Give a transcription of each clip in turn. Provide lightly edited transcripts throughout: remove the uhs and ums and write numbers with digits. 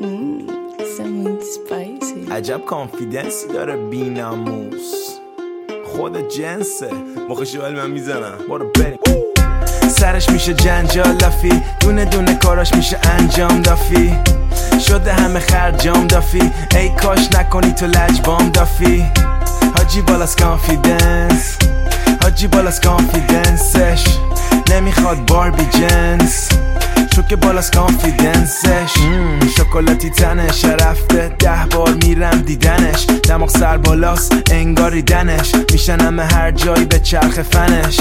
عجب کانفیدنسی داره بیناموس، خود جنسه. مخشی ولی من میزنم، برو بریم. سرش میشه جنجال لافی، دونه دونه کاراش میشه انجام دافی. شده همه خرجام دافی، ای کاش نکنی تو لجبام دافی. حاجی بالاس کانفیدنس، حاجی بالاس کانفیدنسش. نمیخواد باربی جنس، چون که بالاس کانفیدنسش. شکلاتی تنش رفته 10 بار میرم دیدنش. دماغ سر بالاس انگاری دنش، میشنم هر جایی به چرخ فنش.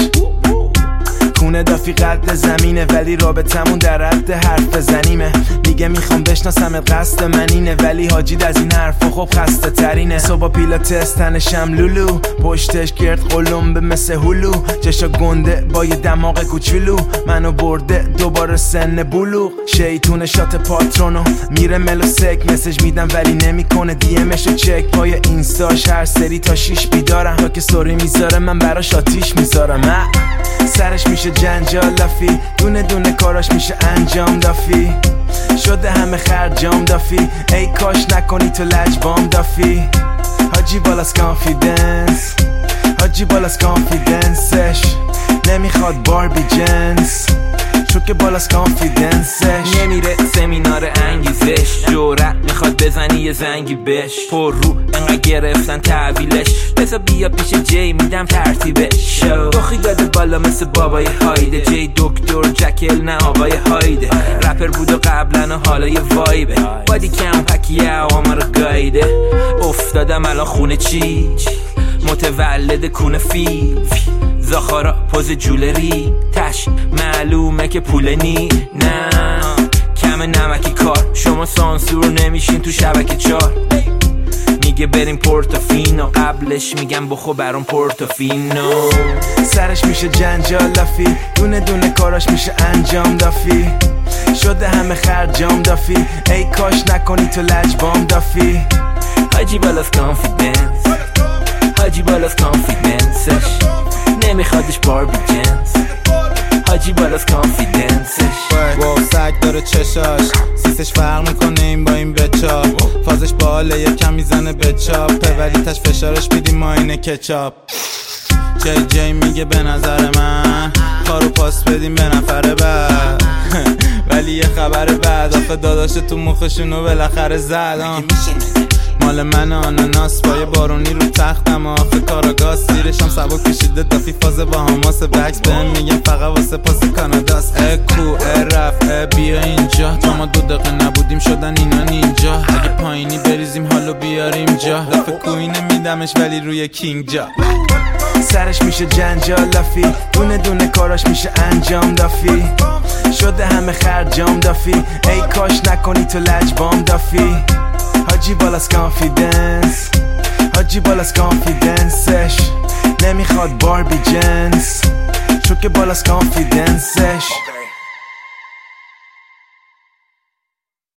خونه دافی قد زمینه، ولی رابطمون در حد حرف زنیمه. میگه میخوام بشناسم قصد من اینه، ولی حاجید از این حرفا خب خسته ترینه. صبح پیلاتس تنشم لولو، پشتش گرد قلمبه مثل هلو. چشا گنده با یه دماغ کوچولو، منو برده دوباره سن بلوغ. شیطون شات پاترونو میره ملو سک، مسیج میدم ولی نمیکنه دی امشو چک. پای اینستاش هر سری تا 6 بیدارم، تا که سوری میذاره من براش آتیش میذارم. سرش میشه جنجال لافی، دونه دونه کاراش میشه انجام دافی. شده همه خرجام دافی، ای کاش نکنی تو لجبام دافی. حاجی بالاس کانفیدنس، حاجی بالاس کانفیدنسش. نمیخواد باربی جنس، چون که بالاس کانفیدنسش. نمیره سمینار انگیزش، جرأت میخواد بزنی یه زنگی بش. پر رو انقدر گرفتن تحویلش، بذار بیا پیش جی میدم ترتیبش. دخی داده بالا مثل بابای هایده، جی دکتر جکل نه آقای هایده. رپر بود و قبلا و حالا یه وایبه، بادی کم پکیه عوام رو گایده. افتادم الان خونه چی متولد کونه فی زاخارا پوز جولری تش، معلومه که پول نی نه کم نمکی کار. شما سانسور نمیشین تو شبکه 4. میگه بریم پورتوفینو، قبلش میگم بخو برام پورتوفینو. سرش میشه جنجال لافی، دونه دونه کاراش میشه انجام دافی. شده همه خرجام دافی، ای کاش نکنی تو لجبام دافی. حاجی بالاس کانفیدنس، حاجی بالاس کانفیدنسش. نمیخوادش باربی جنس، حاجی بالاس کانفیدنسش. واو سگ داره چشاش، سیسش فرق میکنه این با این بچا. فازش باله یکم میزنه به چاپه، ولی تش فشارش میدیم ما اینه کچاپ. جی میگه به نظر من کارو پاس بدیم به نفر بعد. ولی یه خبر بعد، آخه داداش تو مخشونو بالاخره زد. مال من آناناس پای بارونی رو تختم، آخه کاراگاز سیرشم سبک کشیده دافی. فاز با هماس بکس بهم میگم فقط واسه پاس کاناداست. کو رفت بیا اینجا، تا ما 2 دقیقه نبودیم شدن اینا نینجا. اگه پایینی بریزیم حالو بیاریم جا، دفعه کوینه میدمش ولی روی کینگ جا. سرش میشه جنجال لافی، دونه دونه کاراش میشه انجام دافی. شده همه خرجام دافی، ای کاش نکنی تو لجبام دافی. حاجی بالاس کانفیدنس، حاجی بالاس کانفیدنسش. نمیخواد باربی جنس، چون که بالاس کانفیدنسش.